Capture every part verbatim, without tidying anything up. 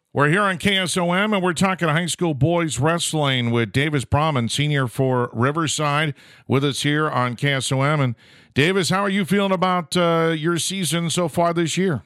We're here on K S O M, and we're talking high school boys wrestling with Davis Brahman, senior for Riverside, with us here on K S O M. And Davis, how are you feeling about uh, your season so far this year?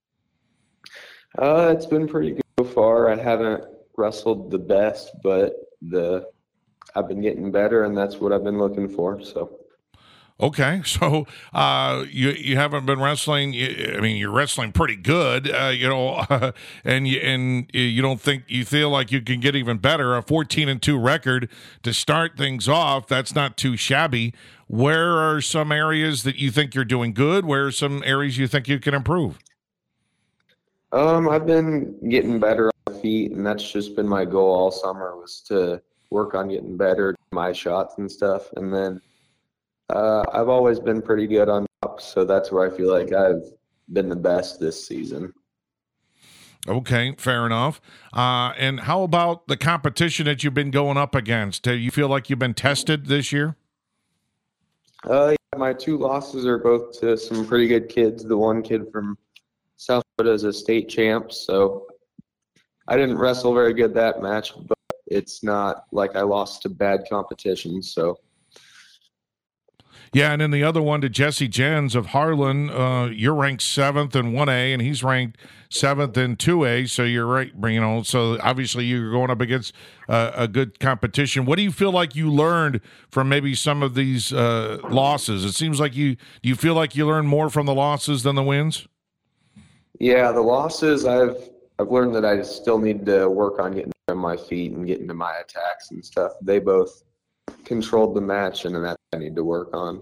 Uh, it's been pretty good so far. I haven't wrestled the best, but the I've been getting better, and that's what I've been looking for. So. Okay, so uh, you you haven't been wrestling. I mean, you're wrestling pretty good, uh, you know, uh, and you and you don't think you feel like you can get even better. A fourteen and two record to start things off, that's not too shabby. Where are some areas that you think you're doing good? Where are some areas you think you can improve? Um, I've been getting better on my feet, and that's just been my goal all summer, was to work on getting better, my shots and stuff, and then. Uh, I've always been pretty good on top, so that's where I feel like I've been the best this season. Okay, fair enough. Uh, and how about the competition that you've been going up against? Do you feel like you've been tested this year? Uh, yeah, my two losses are both to some pretty good kids. The one kid from South Dakota is a state champ, so I didn't wrestle very good that match, but it's not like I lost to bad competition, so. Yeah, and then the other one to Jesse Jens of Harlan. Uh, you're ranked seventh in one A, and he's ranked seventh in two A. So you're right, you know. So obviously you're going up against uh, a good competition. What do you feel like you learned from maybe some of these uh, losses? It seems like you do you feel like you learned more from the losses than the wins? Yeah, the losses I've I've learned that I still need to work on getting on my feet and getting to my attacks and stuff. They both controlled the match, and that I need to work on.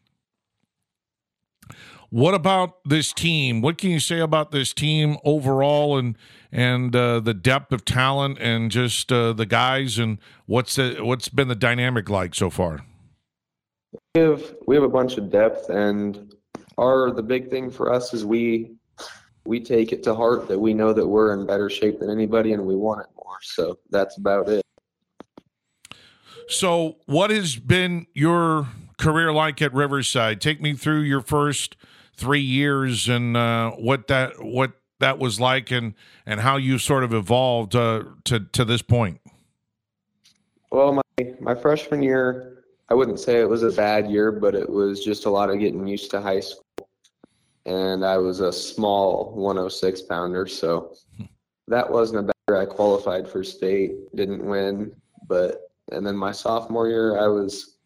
What about this team? What can you say about this team overall, and and uh, the depth of talent, and just uh, the guys, and what's the, what's been the dynamic like so far? We have we have a bunch of depth, and our the big thing for us is we we take it to heart that we know that we're in better shape than anybody, and we want it more. So that's about it. So what has been your career like at Riverside? Take me through your first three years and uh, what that what that was like, and, and how you sort of evolved uh, to to this point. Well, my my freshman year, I wouldn't say it was a bad year, but it was just a lot of getting used to high school. And I was a small one oh six pounder, so that wasn't a bad year. I qualified for state, didn't win, but. And then my sophomore year, I was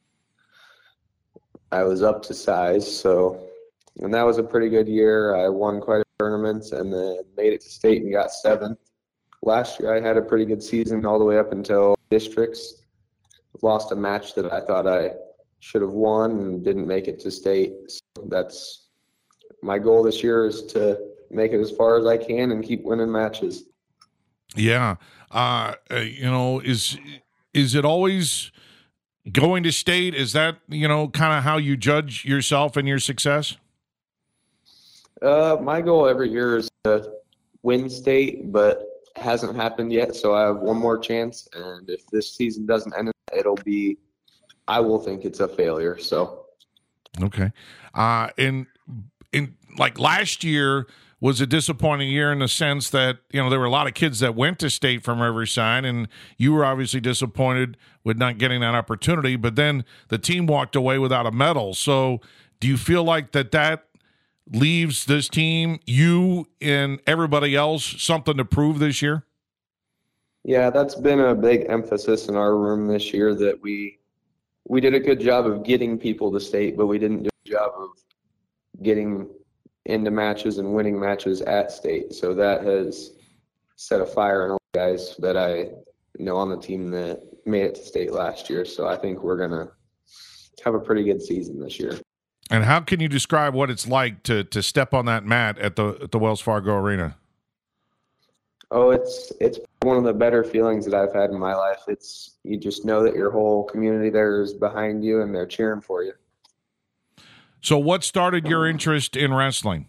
I was up to size, so and that was a pretty good year. I won quite a few tournaments and then made it to state and got seventh. Last year, I had a pretty good season all the way up until districts. Lost a match that I thought I should have won and didn't make it to state. So that's my goal this year, is to make it as far as I can and keep winning matches. Yeah, uh, you know, is. Is it always going to state? Is that, you know, kind of how you judge yourself and your success? Uh, my goal every year is to win state, but it hasn't happened yet, so I have one more chance. And if this season doesn't end, it'll be, I will think it's a failure. So, okay. Uh, and in like last year was a disappointing year in the sense that, you know, there were a lot of kids that went to state from Riverside, and you were obviously disappointed with not getting that opportunity, but then the team walked away without a medal. So do you feel like that that leaves this team, you and everybody else, something to prove this year? Yeah, that's been a big emphasis in our room this year, that we we did a good job of getting people to state, but we didn't do a job of getting into matches and winning matches at state. So that has set a fire in all the guys that I know on the team that made it to state last year. So I think we're going to have a pretty good season this year. And how can you describe what it's like to to step on that mat at the at the Wells Fargo Arena? Oh, it's it's one of the better feelings that I've had in my life. It's you just know that your whole community there is behind you and they're cheering for you. So what started your interest in wrestling?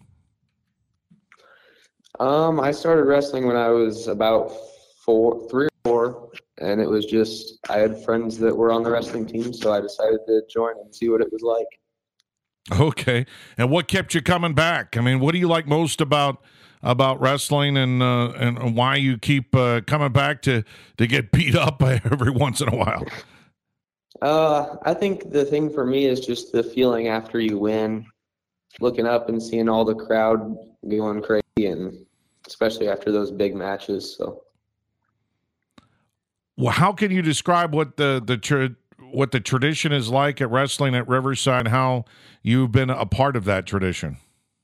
Um, I started wrestling when I was about four, three or four, and it was just I had friends that were on the wrestling team, so I decided to join and see what it was like. Okay. And what kept you coming back? I mean, what do you like most about about wrestling and uh, and why you keep uh, coming back to to get beat up every once in a while? Uh, I think the thing for me is just the feeling after you win, looking up and seeing all the crowd going crazy, and especially after those big matches. So, well, how can you describe what the the tra- what the tradition is like at wrestling at Riverside? How you've been a part of that tradition?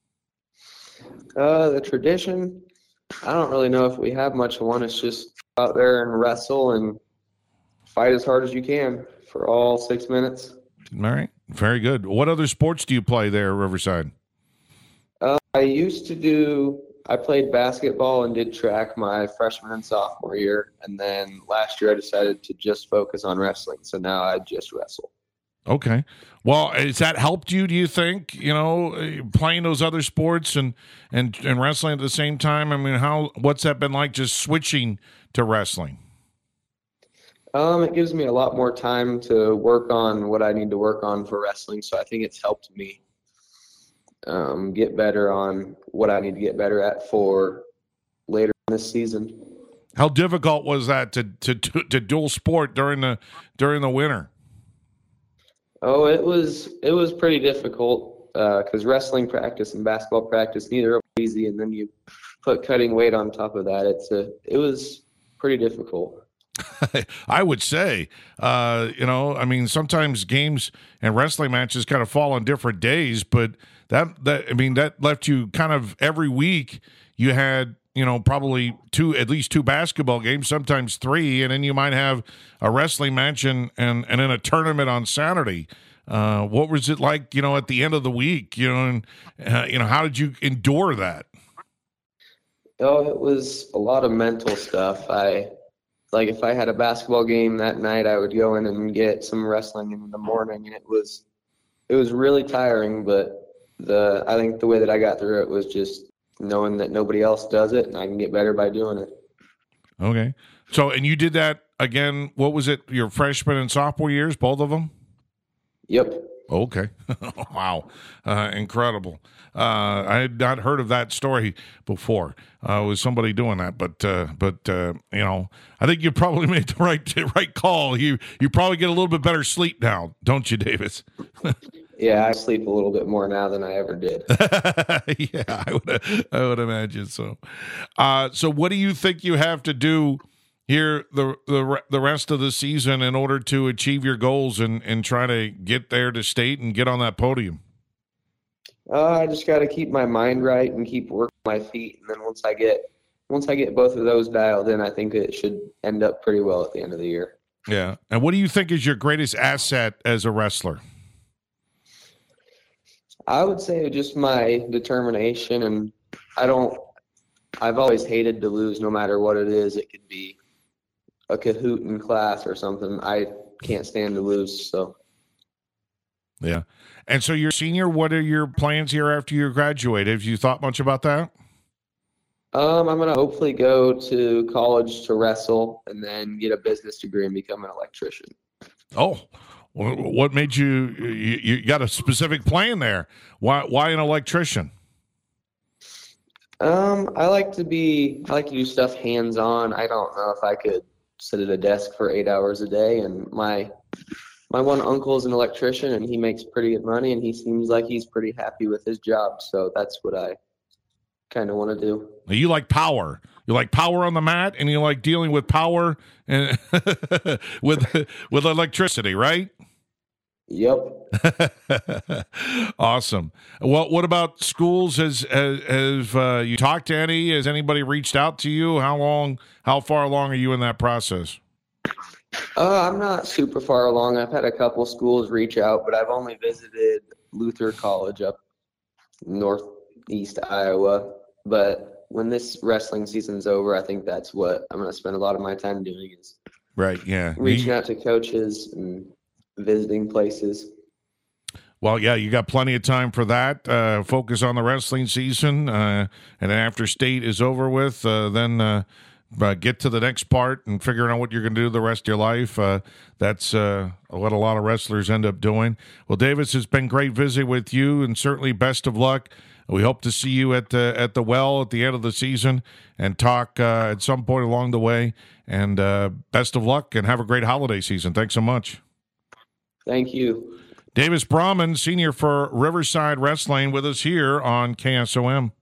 Uh, the tradition, I don't really know if we have much of one. It's just out there and wrestle and fight as hard as you can for all six minutes. All right, very good. What other sports do you play there at Riverside? Uh, I used to do. I played basketball and did track my freshman and sophomore year, and then last year I decided to just focus on wrestling. So now I just wrestle. Okay. Well, has that helped you, do you think, you know, playing those other sports and, and, and wrestling at the same time? I mean, how what's that been like just switching to wrestling? Um, it gives me a lot more time to work on what I need to work on for wrestling, so I think it's helped me um, get better on what I need to get better at for later in this season. How difficult was that to to to, to dual sport during the during the winter? Oh, it was it was pretty difficult because uh, wrestling practice and basketball practice, neither are easy, and then you put cutting weight on top of that. It's a it was pretty difficult. I would say, uh, you know, I mean, sometimes games and wrestling matches kind of fall on different days, but that that I mean that left you kind of every week you had, you know, probably two, at least two basketball games, sometimes three, and then you might have a wrestling match and and, and then a tournament on Saturday. Uh, what was it like, you know, at the end of the week, you know, and uh, you know, how did you endure that? Oh, it was a lot of mental stuff. I like if I had a basketball game that night, I would go in and get some wrestling in the morning, and it was it was really tiring. But the I think the way that I got through it was just knowing that nobody else does it, and I can get better by doing it. Okay. So, and you did that again, what was it, your freshman and sophomore years, both of them? Yep. Okay. Wow. Uh, incredible. Uh, I had not heard of that story before. Uh, with somebody doing that, but uh, but uh, you know, I think you probably made the right the right call. You you probably get a little bit better sleep now, don't you, Davis? Yeah, I sleep a little bit more now than I ever did. Yeah, I would I would imagine so. Uh, so, what do you think you have to do here the the the rest of the season in order to achieve your goals and and try to get there to state and get on that podium? Uh, I just got to keep my mind right and keep working my feet, and then once I get once I get both of those dialed in, I think it should end up pretty well at the end of the year. Yeah. And what do you think is your greatest asset as a wrestler? I would say just my determination, and I don't. I've always hated to lose, no matter what it is. It could be a Kahoot in class or something. I can't stand to lose. So. Yeah. And so you're a senior. What are your plans here after you graduate? Have you thought much about that? Um, I'm going to hopefully go to college to wrestle and then get a business degree and become an electrician. Oh, what made you, you, you got a specific plan there? Why, why an electrician? Um, I like to be, I like to do stuff hands-on. I don't know if I could sit at a desk for eight hours a day, and my My one uncle is an electrician, and he makes pretty good money, and he seems like he's pretty happy with his job. So that's what I kind of want to do. You like power. You like power on the mat, and you like dealing with power and with with electricity, right? Yep. Awesome. Well, what about schools? Has has, have uh, you talked to any? Has anybody reached out to you? How long? How far along are you in that process? Uh, I'm not super far along. I've had a couple schools reach out, but I've only visited Luther College up northeast Iowa. But when this wrestling season's over, I think that's what I'm going to spend a lot of my time doing is right. Yeah, reaching out to coaches and visiting places. Well, yeah, you got plenty of time for that. Uh, focus on the wrestling season, uh, and then after state is over with, uh, then. Uh, Uh, get to the next part and figuring out what you're going to do the rest of your life. Uh, that's uh, what a lot of wrestlers end up doing. Well, Davis, it's been great visiting with you, and certainly best of luck We hope to see you at the at the well at the end of the season and talk uh, at some point along the way. And uh, best of luck and have a great holiday season. Thanks so much. Thank you. Davis Brahman, senior for Riverside Wrestling, with us here on K S O M.